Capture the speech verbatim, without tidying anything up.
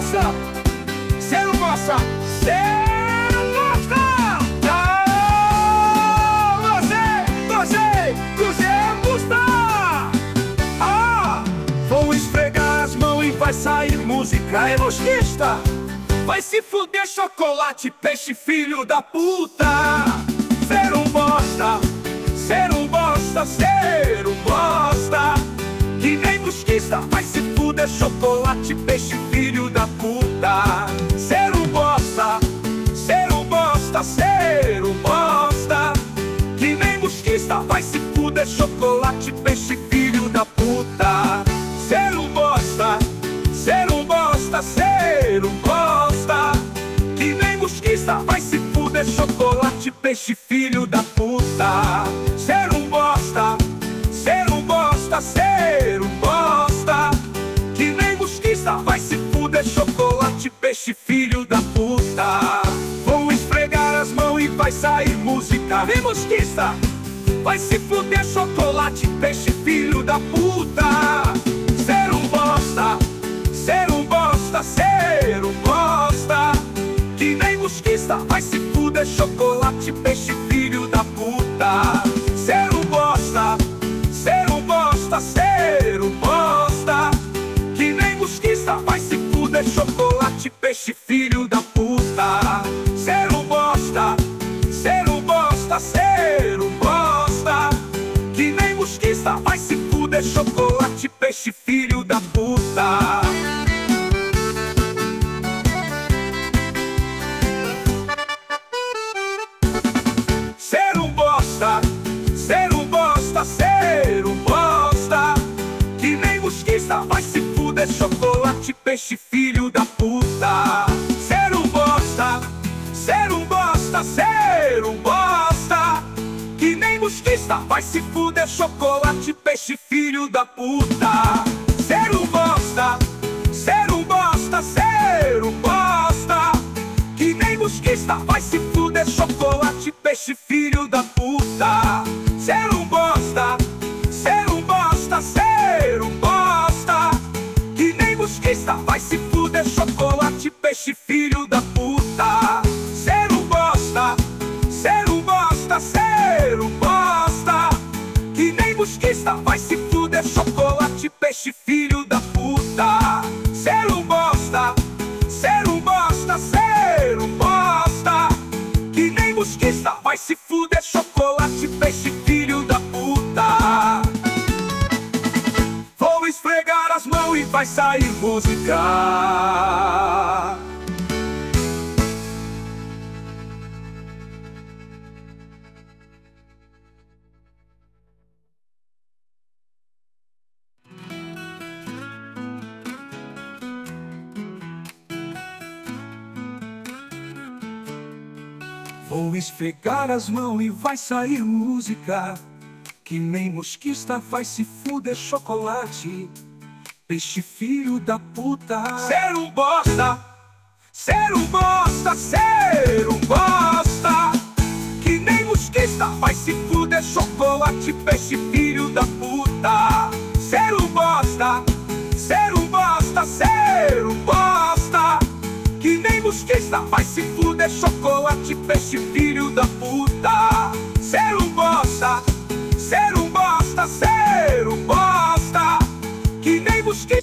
bosta, cê não gosta, cê não gosta. Ah, você, você, você gosta. Ah, vou esfregar as mãos e vai sair música elogista. Vai se fuder chocolate, peixe, filho da puta. Ser um bosta, ser um bosta, ser um bosta. Que nem mosquista, vai se fuder chocolate, peixe, filho da puta. Ser um bosta, ser um bosta, ser um bosta. Que nem mosquista, vai se fuder chocolate, peixe, filho da puta. Ser um bosta, ser um bosta, ser um bosta. Que nem mosquista, vai se fuder chocolate, peixe, filho da puta. Ser um bosta, ser um bosta, ser um bosta. Que nem mosquista, vai se fuder chocolate, peixe, filho da puta. Vou esfregar as mãos e vai sair música. Vem mosquista, vai se fuder chocolate, peixe, filho da puta. Ser um bosta, ser um bosta, ser um bosta. Que nem mosquista, vai se fuder chocolate, peixe, filho da puta. Ser um bosta, ser um bosta, ser um bosta. Que nem mosquista, vai se fuder chocolate, peixe, filho da puta. Ser um bosta, ser um bosta, ser um bosta. Que nem mosquista, vai se fuder chocolate, peixe, filho da puta. Ser um bosta, ser um bosta, ser um bosta. Que nem mosquista, vai se fuder chocolate, peixe, filho da puta. Ser um bosta, ser um bosta, ser um bosta. Que nem mosquista, vai se fuder chocolate, peixe, filho da puta. Ser um bosta, ser um bosta, ser um bosta. Que nem mosquista, vai se fuder chocolate, peixe, filho da puta. Ser um bosta, ser um bosta, ser um bosta. Que nem mosquista, vai se fuder chocolate, peixe, filho da puta. Ser um bosta, ser um bosta, ser um bosta. Que nem mosquista, vai se fuder chocolate, peixe, filho da puta. Ser um bosta, ser um bosta, ser um bosta. Que nem mosquista, vai se fuder chocolate, peixe, filho da puta. Vou esfregar as mãos e vai sair música. Vou esfregar as mãos e vai sair música. Que nem mosquista, vai se fuder chocolate, peixe, filho da puta. Ser um bosta, ser um bosta, ser um bosta. Que nem mosquista, vai se fuder chocolate, peixe, filho da puta. Ser um bosta, ser um bosta, ser um bosta. Que nem mosquista, vai se fuder chocolate, peixe, filho da puta. Ser um bosta, ser um bosta, ser um bosta. Que nem mosquista.